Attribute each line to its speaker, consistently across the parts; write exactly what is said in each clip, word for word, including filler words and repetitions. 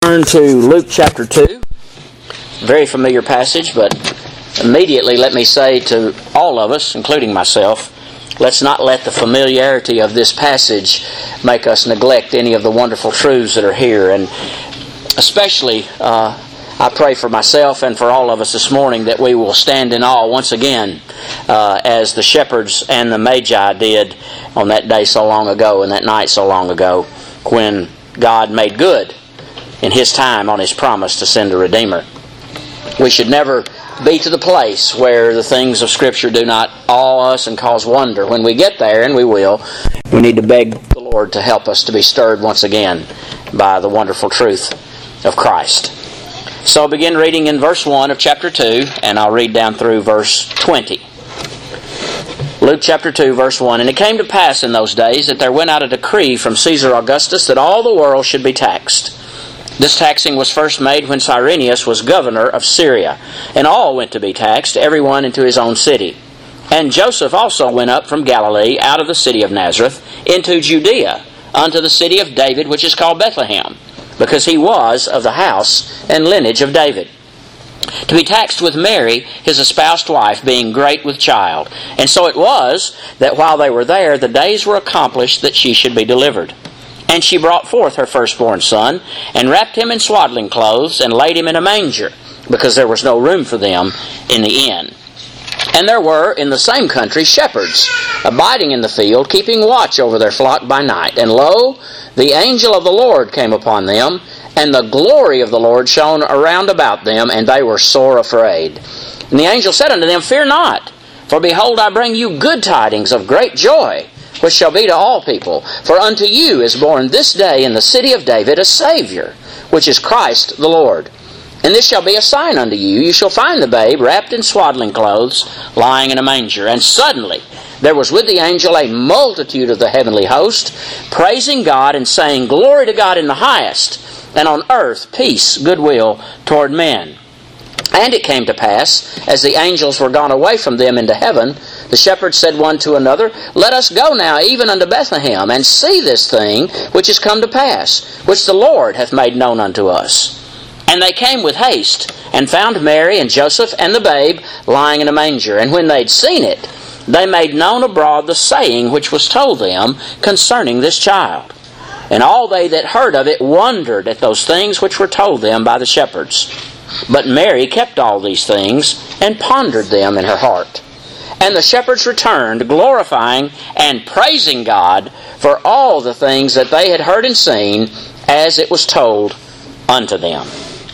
Speaker 1: Turn to Luke chapter two. Very familiar passage, but immediately let me say to all of us, including myself, let's not let the familiarity of this passage make us neglect any of the wonderful truths that are here. And especially, uh, I pray for myself and for all of us this morning that we will stand in awe once again uh, as the shepherds and the Magi did on that day so long ago and that night so long ago when God made good in His time on His promise to send a Redeemer. We should never be to the place where the things of Scripture do not awe us and cause wonder. When we get there, and we will, we need to beg the Lord to help us to be stirred once again by the wonderful truth of Christ. So I'll begin reading in verse one of chapter two, and I'll read down through verse twenty. Luke chapter two, verse one. And it came to pass in those days that there went out a decree from Caesar Augustus that all the world should be taxed. This taxing was first made when Cyrenius was governor of Syria, and all went to be taxed, every one into his own city. And Joseph also went up from Galilee, out of the city of Nazareth, into Judea, unto the city of David, which is called Bethlehem, because he was of the house and lineage of David, to be taxed with Mary, his espoused wife, being great with child. And so it was, that while they were there, the days were accomplished that she should be delivered. And she brought forth her firstborn son, and wrapped him in swaddling clothes, and laid him in a manger, because there was no room for them in the inn. And there were in the same country shepherds, abiding in the field, keeping watch over their flock by night. And lo, the angel of the Lord came upon them, and the glory of the Lord shone around about them, and they were sore afraid. And the angel said unto them, Fear not, for behold, I bring you good tidings of great joy, which shall be to all people. For unto you is born this day in the city of David a Savior, which is Christ the Lord. And this shall be a sign unto you. You shall find the babe wrapped in swaddling clothes, lying in a manger. And suddenly there was with the angel a multitude of the heavenly host, praising God and saying, Glory to God in the highest, and on earth peace, goodwill toward men. And it came to pass, as the angels were gone away from them into heaven, the shepherds said one to another, Let us go now even unto Bethlehem, and see this thing which is come to pass, which the Lord hath made known unto us. And they came with haste, and found Mary and Joseph and the babe lying in a manger. And when they had seen it, they made known abroad the saying which was told them concerning this child. And all they that heard of it wondered at those things which were told them by the shepherds. But Mary kept all these things, and pondered them in her heart. And the shepherds returned, glorifying and praising God for all the things that they had heard and seen, as it was told unto them.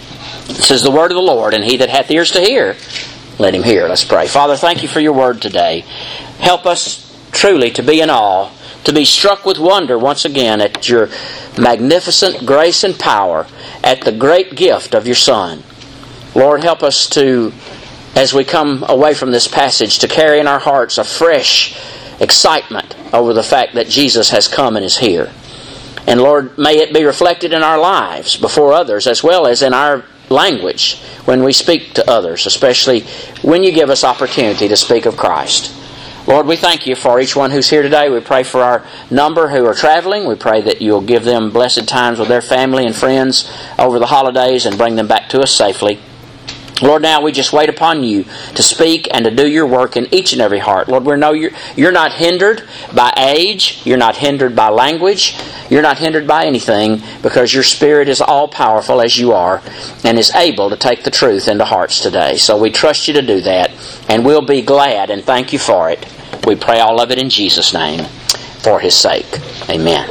Speaker 1: This is the word of the Lord, and he that hath ears to hear, let him hear. Let's pray. Father, thank you for your word today. Help us truly to be in awe, to be struck with wonder once again at your magnificent grace and power, at the great gift of your Son. Lord, help us to, as we come away from this passage, to carry in our hearts a fresh excitement over the fact that Jesus has come and is here. And Lord, may it be reflected in our lives before others, as well as in our language when we speak to others, especially when you give us opportunity to speak of Christ. Lord, we thank you for each one who's here today. We pray for our number who are traveling. We pray that you'll give them blessed times with their family and friends over the holidays and bring them back to us safely. Lord, now we just wait upon you to speak and to do your work in each and every heart. Lord, we know you're, you're not hindered by age. You're not hindered by language. You're not hindered by anything, because your Spirit is all-powerful as you are and is able to take the truth into hearts today. So we trust you to do that, and we'll be glad and thank you for it. We pray all of it in Jesus' name for His sake. Amen.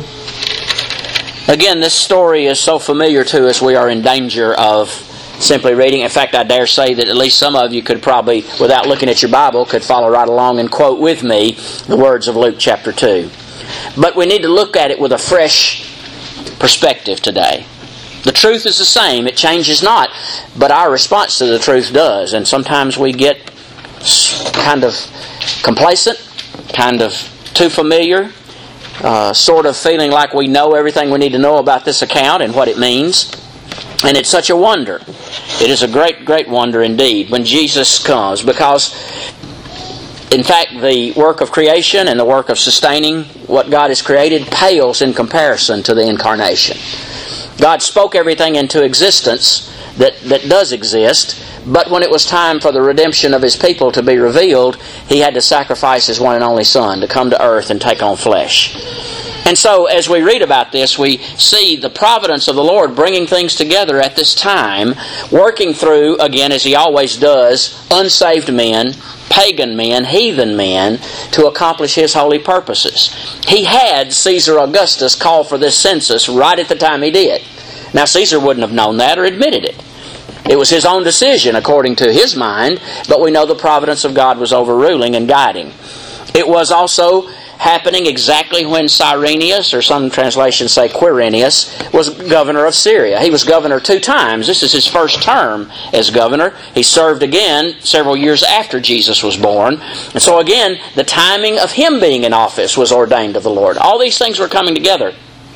Speaker 1: Again, this story is so familiar to us, we are in danger of simply reading. In fact, I dare say that at least some of you could probably, without looking at your Bible, could follow right along and quote with me the words of Luke chapter two. But we need to look at it with a fresh perspective today. The truth is the same. It changes not. But our response to the truth does. And sometimes we get kind of complacent, kind of too familiar, uh, sort of feeling like we know everything we need to know about this account and what it means. And it's such a wonder. It is a great, great wonder indeed when Jesus comes, because in fact the work of creation and the work of sustaining what God has created pales in comparison to the incarnation. God spoke everything into existence that, that does exist, but when it was time for the redemption of His people to be revealed, He had to sacrifice His one and only Son to come to earth and take on flesh. And so, as we read about this, we see the providence of the Lord bringing things together at this time, working through, again, as He always does, unsaved men, pagan men, heathen men, to accomplish His holy purposes. He had Caesar Augustus call for this census right at the time he did. Now, Caesar wouldn't have known that or admitted it. It was his own decision, according to his mind, but we know the providence of God was overruling and guiding. It was also happening exactly when Cyrenius, or some translations say Quirinius, was governor of Syria. He was governor two times. This is his first term as governor. He served again several years after Jesus was born. And so again, the timing of him being in office was ordained of the Lord. All these things were coming together.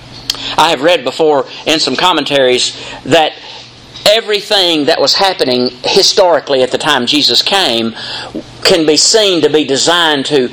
Speaker 1: I have read before in some commentaries that everything that was happening historically at the time Jesus came can be seen to be designed to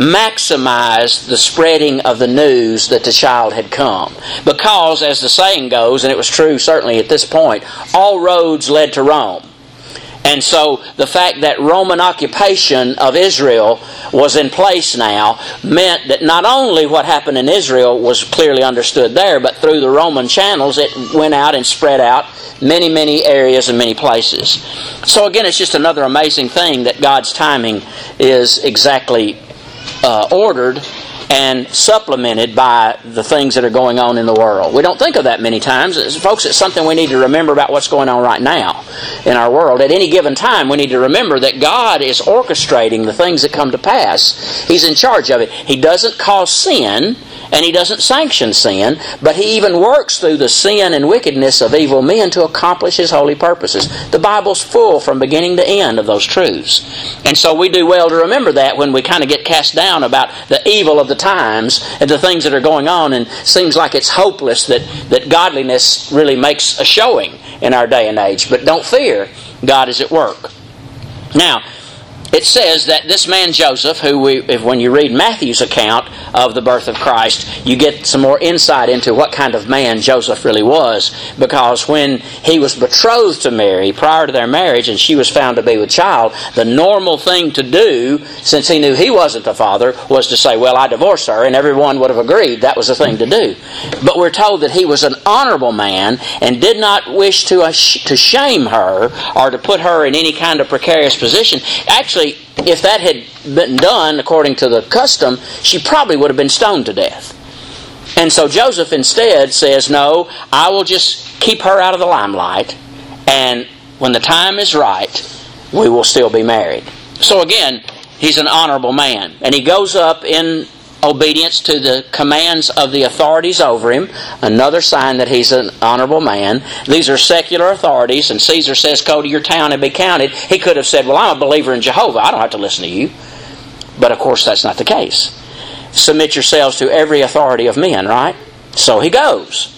Speaker 1: maximize the spreading of the news that the child had come. Because, as the saying goes, and it was true certainly at this point, all roads led to Rome. And so the fact that Roman occupation of Israel was in place now meant that not only what happened in Israel was clearly understood there, but through the Roman channels it went out and spread out many, many areas and many places. So again, it's just another amazing thing that God's timing is exactly uh, ordered and supplemented by the things that are going on in the world. We don't think of that many times. It's, folks, it's something we need to remember about what's going on right now in our world. At any given time, we need to remember that God is orchestrating the things that come to pass. He's in charge of it. He doesn't cause sin, and He doesn't sanction sin, but He even works through the sin and wickedness of evil men to accomplish His holy purposes. The Bible's full from beginning to end of those truths. And so we do well to remember that when we kind of get cast down about the evil of the times and the things that are going on, and seems like it's hopeless that, that godliness really makes a showing in our day and age. But don't fear, God is at work. Now, it says that this man Joseph, who we, if when you read Matthew's account of the birth of Christ, you get some more insight into what kind of man Joseph really was. Because when he was betrothed to Mary, prior to their marriage, and she was found to be with child, the normal thing to do, since he knew he wasn't the father, was to say, well, I divorce her, and everyone would have agreed that was the thing to do. But we're told that he was an honorable man and did not wish to, uh, to shame her or to put her in any kind of precarious position. Actually, if that had been done according to the custom, she probably would have been stoned to death. And so Joseph instead says, no, I will just keep her out of the limelight, and when the time is right, we will still be married. So again, he's an honorable man. And he goes up in obedience to the commands of the authorities over him. Another sign that he's an honorable man. These are secular authorities, and Caesar says, go to your town and be counted. He could have said, well, I'm a believer in Jehovah. I don't have to listen to you. But of course, that's not the case. Submit yourselves to every authority of men, right? So he goes.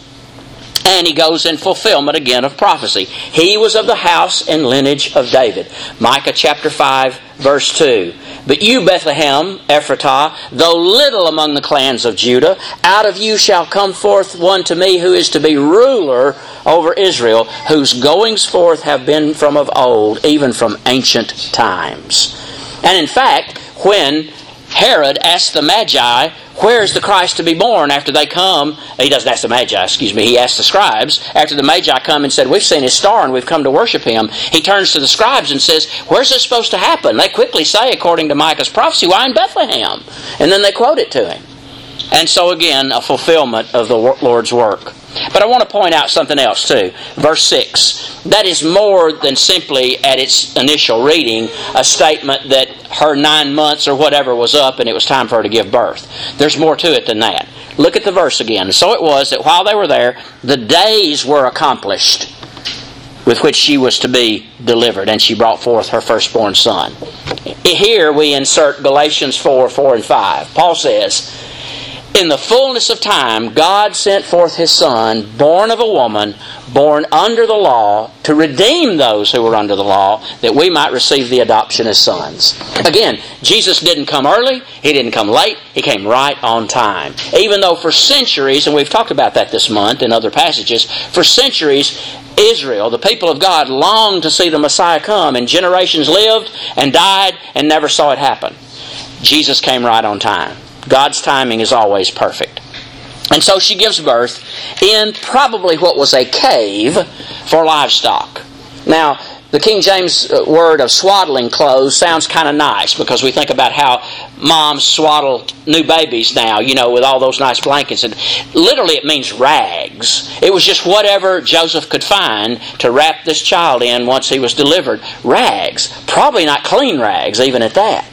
Speaker 1: And he goes in fulfillment again of prophecy. He was of the house and lineage of David. Micah chapter five, verse two. But you, Bethlehem, Ephratah, though little among the clans of Judah, out of you shall come forth one to me who is to be ruler over Israel, whose goings forth have been from of old, even from ancient times. And in fact, when Herod asked the Magi, where is the Christ to be born, after they come, he doesn't ask the Magi, excuse me, he asked the scribes, after the Magi come and said, we've seen his star and we've come to worship him, he turns to the scribes and says, where's this supposed to happen? They quickly say, according to Micah's prophecy, why in Bethlehem? And then they quote it to him. And so again, a fulfillment of the Lord's work. But I want to point out something else too. Verse six. That is more than simply, at its initial reading, a statement that her nine months or whatever was up and it was time for her to give birth. There's more to it than that. Look at the verse again. So it was that while they were there, the days were accomplished with which she was to be delivered, and she brought forth her firstborn son. Here we insert Galatians four, four and five. Paul says, In the fullness of time, God sent forth His Son, born of a woman, born under the law, to redeem those who were under the law, that we might receive the adoption as sons. Again, Jesus didn't come early, He didn't come late, He came right on time. Even though for centuries, and we've talked about that this month in other passages, for centuries, Israel, the people of God, longed to see the Messiah come, and generations lived and died and never saw it happen. Jesus came right on time. God's timing is always perfect. And so she gives birth in probably what was a cave for livestock. Now, the King James word of swaddling clothes sounds kind of nice, because we think about how moms swaddle new babies now, you know, with all those nice blankets. And literally it means rags. It was just whatever Joseph could find to wrap this child in once he was delivered. Rags. Probably not clean rags, even at that.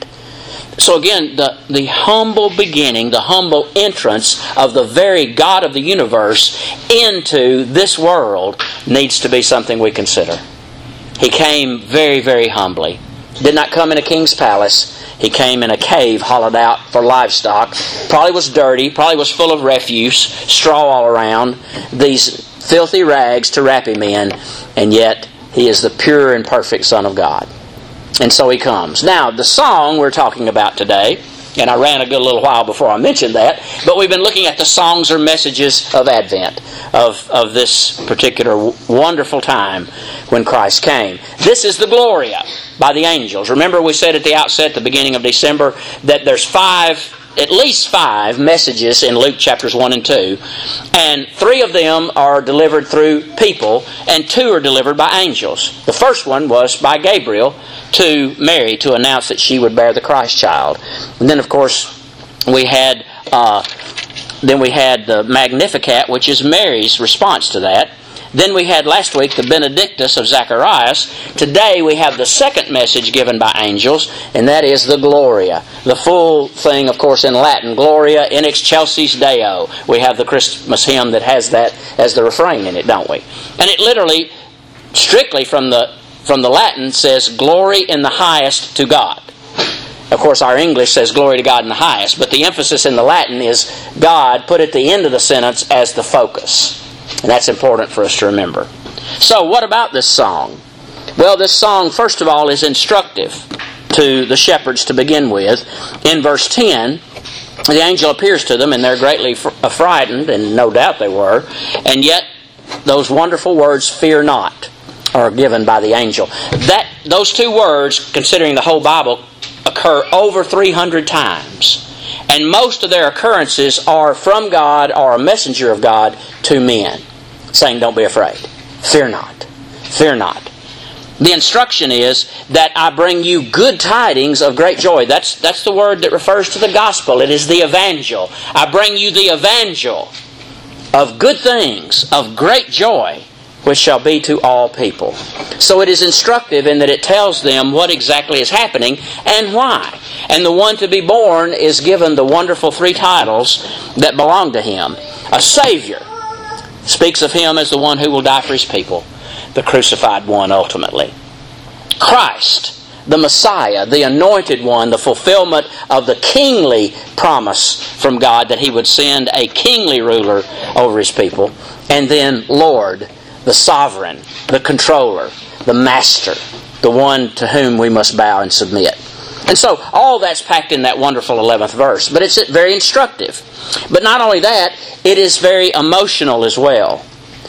Speaker 1: So again, the, the humble beginning, the humble entrance of the very God of the universe into this world needs to be something we consider. He came very, very humbly. Did not come in a king's palace. He came in a cave hollowed out for livestock. Probably was dirty, probably was full of refuse, straw all around, these filthy rags to wrap Him in, and yet He is the pure and perfect Son of God. And so He comes. Now, the song we're talking about today, and I ran a good little while before I mentioned that, but we've been looking at the songs or messages of Advent, of, of this particular wonderful time when Christ came. This is the Gloria by the angels. Remember we said at the outset, the beginning of December, that there's five, at least five messages in Luke chapters one and two, and three of them are delivered through people, and two are delivered by angels. The first one was by Gabriel to Mary to announce that she would bear the Christ child. And then, of course, we had uh, then we had the Magnificat, which is Mary's response to that. Then we had last week the Benedictus of Zacharias. Today we have the second message given by angels, and that is the Gloria. The full thing, of course, in Latin, Gloria in excelsis Deo. We have the Christmas hymn that has that as the refrain in it, don't we? And it literally, strictly from the from the Latin, says glory in the highest to God. Of course, our English says glory to God in the highest, but the emphasis in the Latin is God put at the end of the sentence as the focus. And that's important for us to remember. So, what about this song? Well, this song, first of all, is instructive to the shepherds to begin with. In verse ten, the angel appears to them, and they're greatly frightened, and no doubt they were. And yet, those wonderful words, "Fear not," are given by the angel. That those two words, considering the whole Bible, occur over three hundred times. And most of their occurrences are from God or a messenger of God to men, saying, don't be afraid. Fear not. Fear not. The instruction is that I bring you good tidings of great joy. That's, that's the word that refers to the gospel. It is the evangel. I bring you the evangel of good things, of great joy, which shall be to all people. So it is instructive in that it tells them what exactly is happening and why. And the one to be born is given the wonderful three titles that belong to Him. A Savior speaks of Him as the one who will die for His people, the crucified one ultimately. Christ, the Messiah, the anointed one, the fulfillment of the kingly promise from God that He would send a kingly ruler over His people. And then Lord, the sovereign, the controller, the master, the one to whom we must bow and submit. And so all that's packed in that wonderful eleventh verse. But it's very instructive. But not only that, it is very emotional as well.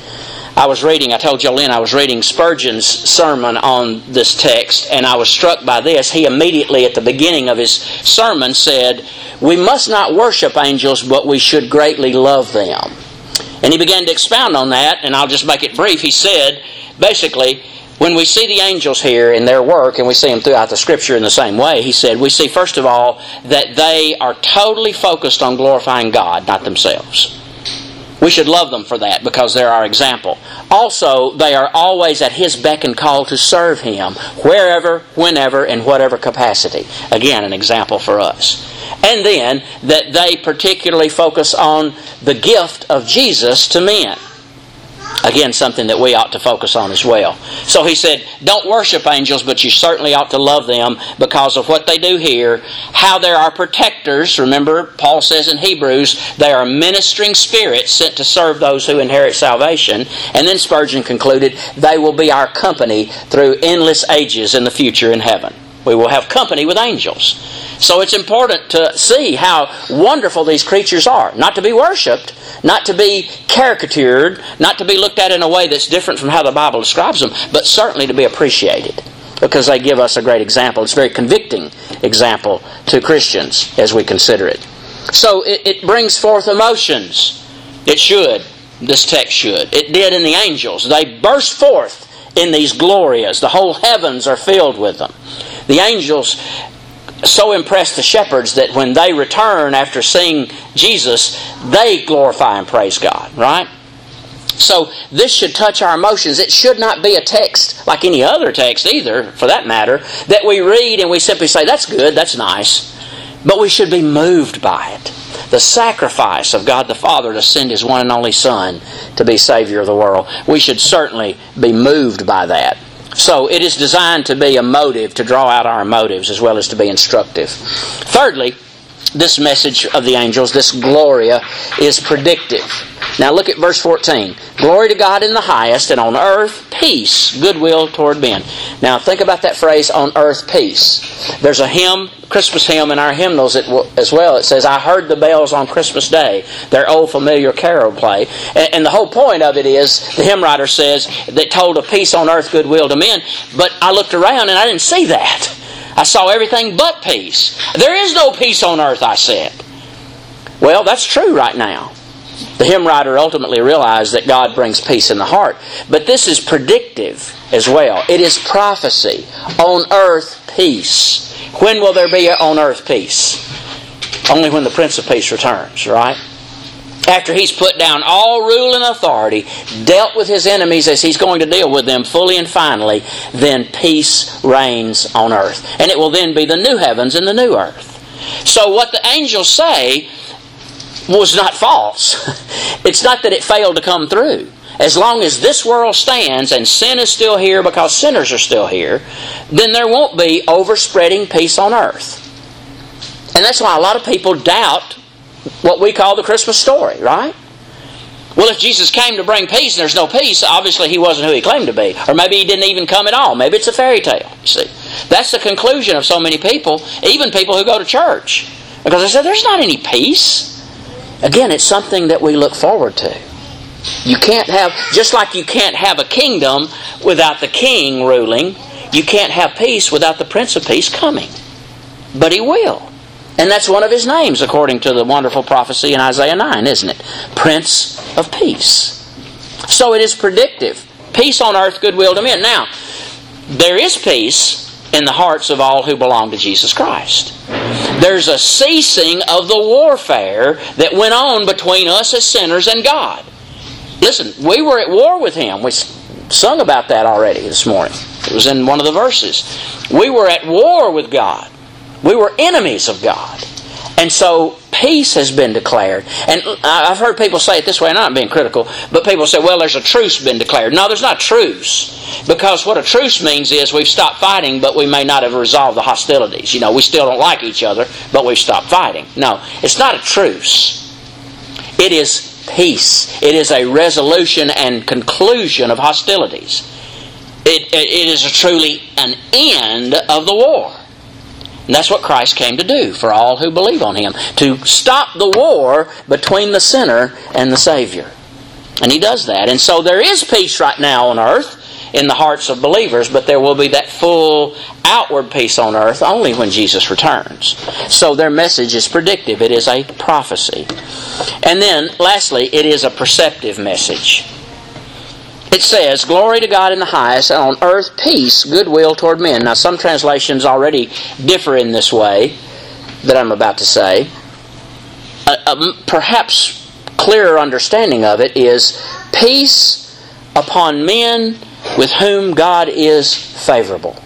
Speaker 1: I was reading, I told Jolene I was reading Spurgeon's sermon on this text, and I was struck by this. He immediately at the beginning of his sermon said, we must not worship angels, but we should greatly love them. And he began to expound on that, and I'll just make it brief. He said, basically, when we see the angels here in their work, and we see them throughout the Scripture in the same way, he said, we see, first of all, that they are totally focused on glorifying God, not themselves. We should love them for that, because they're our example. Also, they are always at His beck and call to serve Him, wherever, whenever, in whatever capacity. Again, an example for us. And then, that they particularly focus on the gift of Jesus to men. Again, something that we ought to focus on as well. So he said, don't worship angels, but you certainly ought to love them because of what they do here, how they are protectors. Remember, Paul says in Hebrews, they are ministering spirits sent to serve those who inherit salvation. And then Spurgeon concluded, they will be our company through endless ages in the future in heaven. We will have company with angels. So it's important to see how wonderful these creatures are. Not to be worshipped, not to be caricatured, not to be looked at in a way that's different from how the Bible describes them, but certainly to be appreciated because they give us a great example. It's a very convicting example to Christians as we consider it. So it, it brings forth emotions. It should. This text should. It did in the angels. They burst forth in these glorias. The whole heavens are filled with them. The angels so impress the shepherds that when they return after seeing Jesus, they glorify and praise God, right? So this should touch our emotions. It should not be a text like any other text either, for that matter, that we read and we simply say, that's good, that's nice. But we should be moved by it. The sacrifice of God the Father to send His one and only Son to be Savior of the world. We should certainly be moved by that. So it is designed to be a motive, to draw out our motives as well as to be instructive. Thirdly, this message of the angels, this Gloria, is predictive. Now look at verse fourteen. Glory to God in the highest, and on earth peace, goodwill toward men. Now think about that phrase, on earth peace. There's a hymn, Christmas hymn in our hymnals as well. It says, I heard the bells on Christmas Day, their old familiar carol play. And the whole point of it is, the hymn writer says, that told of peace on earth, goodwill to men. But I looked around and I didn't see that. I saw everything but peace. There is no peace on earth, I said. Well, that's true right now. The hymn writer ultimately realized that God brings peace in the heart. But this is predictive as well. It is prophecy. On earth, peace. When will there be on earth peace? Only when the Prince of Peace returns, right? After He's put down all rule and authority, dealt with His enemies as He's going to deal with them fully and finally, then peace reigns on earth. And it will then be the new heavens and the new earth. So what the angels say was not false. It's not that it failed to come through. As long as this world stands and sin is still here because sinners are still here, then there won't be overspreading peace on earth. And that's why a lot of people doubt what we call the Christmas story, right? Well, if Jesus came to bring peace and there's no peace, obviously He wasn't who He claimed to be. Or maybe He didn't even come at all. Maybe it's a fairy tale, you see. That's the conclusion of so many people, even people who go to church. Because they say, there's not any peace. Again, it's something that we look forward to. You can't have, just like you can't have a kingdom without the king ruling, you can't have peace without the Prince of Peace coming. But He will. And that's one of His names, according to the wonderful prophecy in Isaiah nine, isn't it? Prince of Peace. So it is predictive. Peace on earth, goodwill to men. Now, there is peace in the hearts of all who belong to Jesus Christ. There's a ceasing of the warfare that went on between us as sinners and God. Listen, we were at war with Him. We sung about that already this morning. It was in one of the verses. We were at war with God. We were enemies of God. And so peace has been declared. And I've heard people say it this way, and I'm not being critical, but people say, well, there's a truce been declared. No, there's not a truce. Because what a truce means is we've stopped fighting, but we may not have resolved the hostilities. You know, we still don't like each other, but we've stopped fighting. No, it's not a truce. It is peace. It is a resolution and conclusion of hostilities. It, it, it is a truly an end of the war. And that's what Christ came to do for all who believe on Him. To stop the war between the sinner and the Savior. And He does that. And so there is peace right now on earth in the hearts of believers, but there will be that full outward peace on earth only when Jesus returns. So their message is predictive. It is a prophecy. And then, lastly, it is a perceptive message. It says, glory to God in the highest, and on earth peace, goodwill toward men. Now some translations already differ in this way that I'm about to say. A, a perhaps clearer understanding of it is peace upon men with whom God is favorable.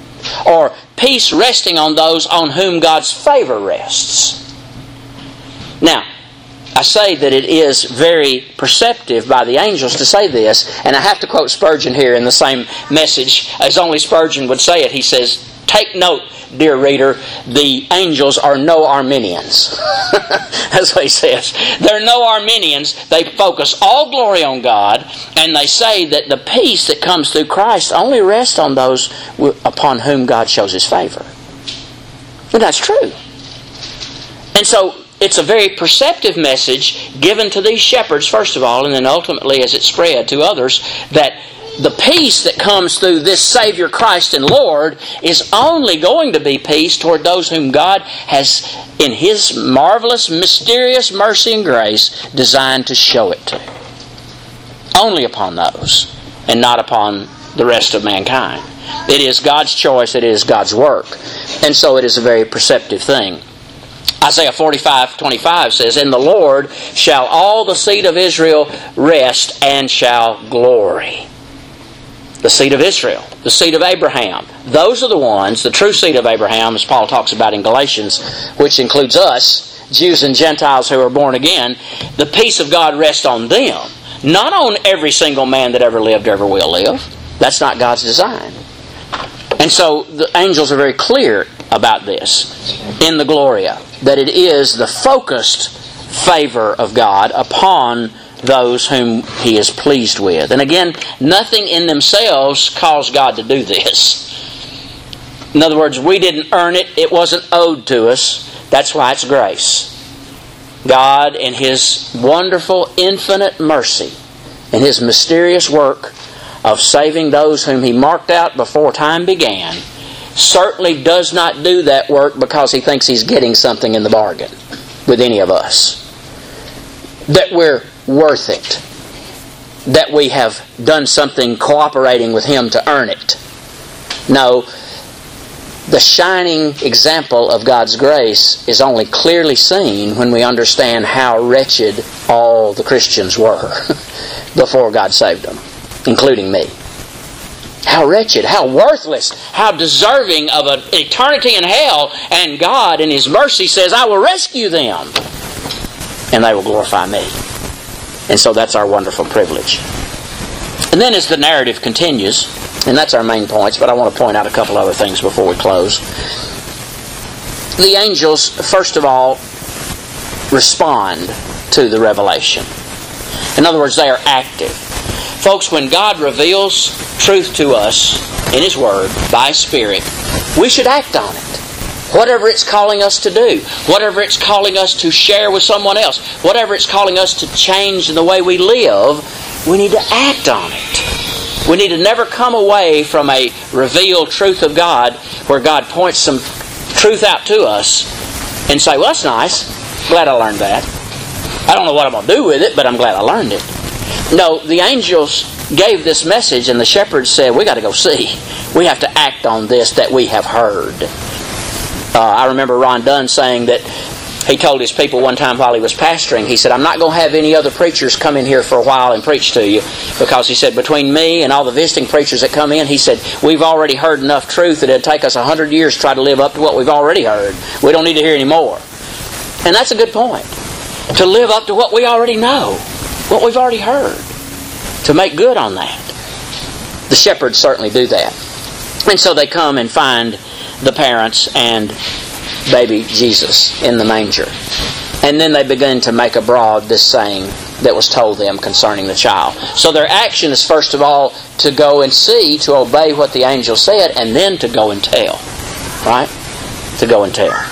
Speaker 1: Or peace resting on those on whom God's favor rests. Now, I say that it is very perceptive by the angels to say this, and I have to quote Spurgeon here in the same message as only Spurgeon would say it. He says, "Take note, dear reader, the angels are no Arminians." That's what he says. They're no Arminians. They focus all glory on God, and they say that the peace that comes through Christ only rests on those upon whom God shows His favor. And that's true. And so, it's a very perceptive message given to these shepherds, first of all, and then ultimately as it spread to others, that the peace that comes through this Savior Christ and Lord is only going to be peace toward those whom God has, in His marvelous, mysterious mercy and grace, designed to show it to. Only upon those, and not upon the rest of mankind. It is God's choice, it is God's work. And so it is a very perceptive thing. Isaiah forty-five twenty-five says, "In the Lord shall all the seed of Israel rest and shall glory." The seed of Israel, the seed of Abraham. Those are the ones, the true seed of Abraham, as Paul talks about in Galatians, which includes us, Jews and Gentiles who are born again. The peace of God rests on them, not on every single man that ever lived or ever will live. That's not God's design. And so the angels are very clear about this in the Gloria, that it is the focused favor of God upon those whom He is pleased with. And again, nothing in themselves caused God to do this. In other words, we didn't earn it. It wasn't owed to us. That's why it's grace. God, in His wonderful, infinite mercy, and His mysterious work of saving those whom He marked out before time began, certainly does not do that work because He thinks He's getting something in the bargain with any of us. That we're worth it. That we have done something cooperating with Him to earn it. No, the shining example of God's grace is only clearly seen when we understand how wretched all the Christians were before God saved them, including me. How wretched, how worthless, how deserving of an eternity in hell, and God in His mercy says, "I will rescue them, and they will glorify me." And so that's our wonderful privilege. And then as the narrative continues, and that's our main points, but I want to point out a couple other things before we close. The angels, first of all, respond to the revelation. In other words, they are active. Folks, when God reveals truth to us in His Word, by His Spirit, we should act on it. Whatever it's calling us to do, whatever it's calling us to share with someone else, whatever it's calling us to change the way we live, we need to act on it. We need to never come away from a revealed truth of God where God points some truth out to us and say, "Well, that's nice. Glad I learned that. I don't know what I'm going to do with it, but I'm glad I learned it." No, the angels gave this message and the shepherds said, "We got to go see. We have to act on this that we have heard." Uh, I remember Ron Dunn saying that he told his people one time while he was pastoring, he said, "I'm not going to have any other preachers come in here for a while and preach to you," because he said, between me and all the visiting preachers that come in, he said, "We've already heard enough truth that it'd take us a hundred years to try to live up to what we've already heard. We don't need to hear any more." And that's a good point. To live up to what we already know, what we've already heard, to make good on that. The shepherds certainly do that. And so they come and find the parents and baby Jesus in the manger. And then they begin to make abroad this saying that was told them concerning the child. So their action is first of all to go and see, to obey what the angel said, and then to go and tell. Right? To go and tell.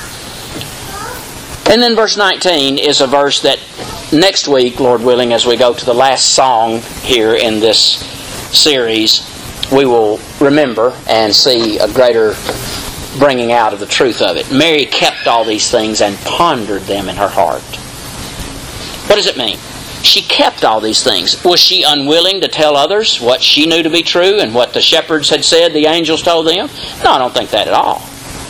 Speaker 1: And then verse nineteen is a verse that next week, Lord willing, as we go to the last song here in this series, we will remember and see a greater bringing out of the truth of it. Mary kept all these things and pondered them in her heart. What does it mean? She kept all these things. Was she unwilling to tell others what she knew to be true and what the shepherds had said, the angels told them? No, I don't think that at all.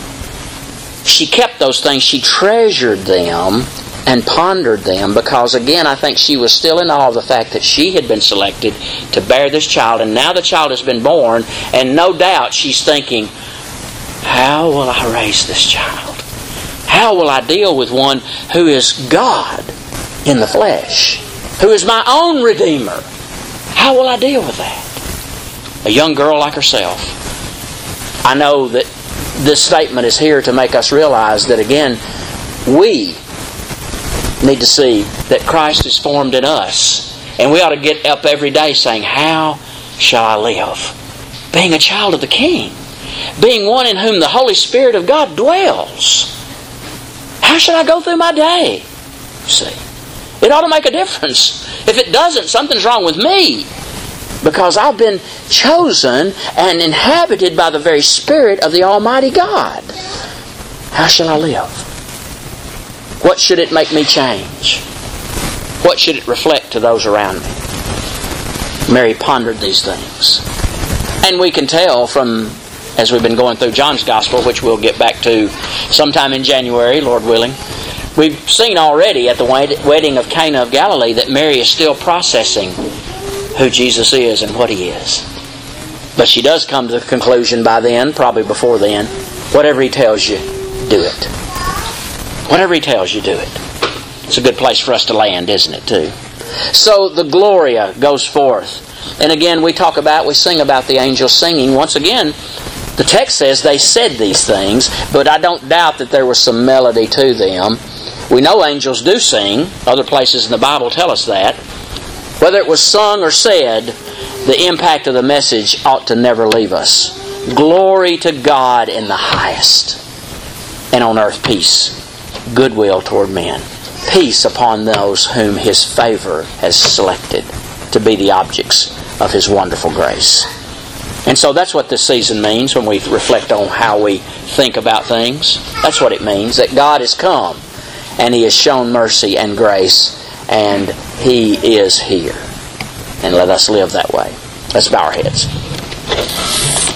Speaker 1: She kept those things. She treasured them and pondered them because, again, I think she was still in awe of the fact that she had been selected to bear this child, and now the child has been born, and no doubt she's thinking, how will I raise this child? How will I deal with one who is God in the flesh, who is my own Redeemer. How will I deal with that? A young girl like herself. I know that this statement is here to make us realize that, again, we need to see that Christ is formed in us. And we ought to get up every day saying, how shall I live? Being a child of the King. Being one in whom the Holy Spirit of God dwells. How should I go through my day? See, it ought to make a difference. If it doesn't, something's wrong with me. Because I've been chosen and inhabited by the very Spirit of the Almighty God. How shall I live? What should it make me change? What should it reflect to those around me? Mary pondered these things. And we can tell from, as we've been going through John's Gospel, which we'll get back to sometime in January, Lord willing, we've seen already at the wedding of Cana of Galilee that Mary is still processing who Jesus is and what He is. But she does come to the conclusion by then, probably before then, whatever He tells you, do it. Whatever He tells you, do it. It's a good place for us to land, isn't it, too? So the Gloria goes forth. And again, we talk about, we sing about the angels singing. Once again, the text says they said these things, but I don't doubt that there was some melody to them. We know angels do sing. Other places in the Bible tell us that. Whether it was sung or said, the impact of the message ought to never leave us. Glory to God in the highest, and on earth peace, goodwill toward men. Peace upon those whom His favor has selected to be the objects of His wonderful grace. And so that's what this season means when we reflect on how we think about things. That's what it means, that God has come and He has shown mercy and grace, and He is here. And let us live that way. Let's bow our heads.